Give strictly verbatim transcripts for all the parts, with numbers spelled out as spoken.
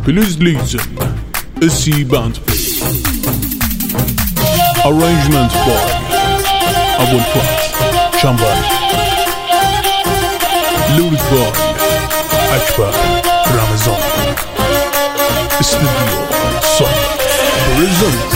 Please listen. S C Band Play. Arrangement by Abul Fat Shambali. Lyric by Akbar Ramazan. Studio Song Present.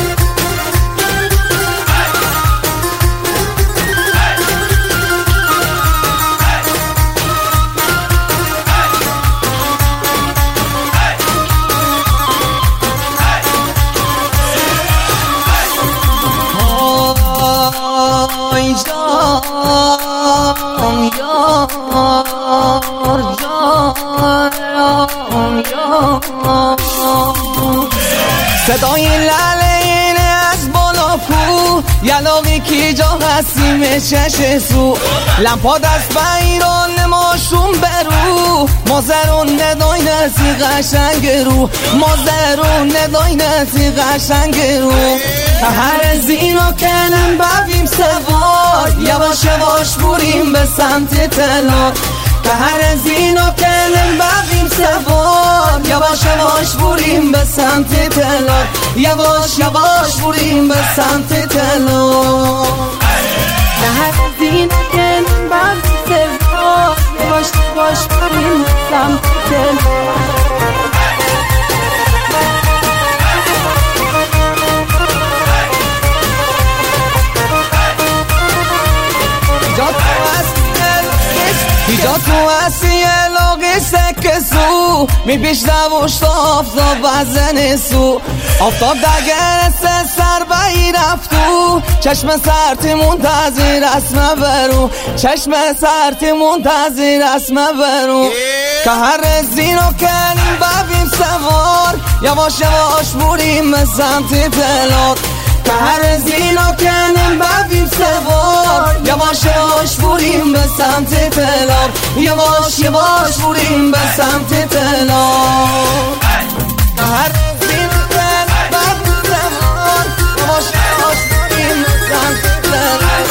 صدای لاله اینه از بالا کو یلاقی کی جا هستیم چش سو لمپاد از بیران نماشون برو مازرون ندای نسی قشنگ رو مازرون ندای نسی قشنگ رو هر زینا کنم ببیم سوار یواش یواش بوریم به سمت تلار که هر زینا کنم ببیم سوار یواش یواش بوریم به سمت تلار یواش یواش بوریم به سمت تلار که هر زینا کنم ببیم سوار یواش یواش بوریم به سمت تلار اینجا تو هستی علاقه سکه سو می پیش دوشت آفتاب وزن سو آفتاب دگرسه سر بایی رفتو چشم سرتی منتظر اسمه برو چشم سرتی منتظر اسمه برو که هر زینا کنیم ببیم سوار یواش یواش بوریم به سمت تلار که هر زینا کنیم ببیم سوار یواش یواش بوریم به سمت تلار یواش یواش بوریم به سمت تلار که هر زینا کنیم ببیم سوار یواش یواش بوریم به سمت تلار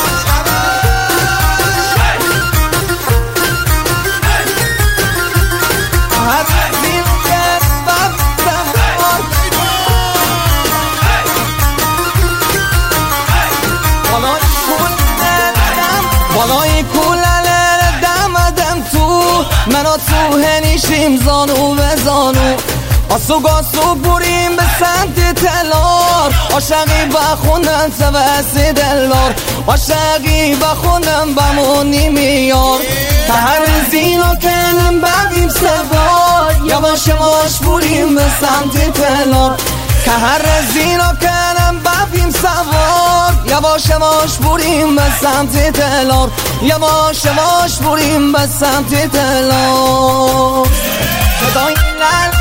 بالای کولل دمدم تو منو تو هنیشیم زانو به زانو آسوگ آسوگ بوریم به سمت تلار عاشقی بخوندن سوست دلار عاشقی بخوندن بمونی میار که هر زینا کنیم ببیم سوار یواش یواش بوریم به سمت تلار که هر زینا کنم ببیم سوار یواش یواش بوریم به سمت تلار یواش یواش بوریم به سمت تلار صدای لل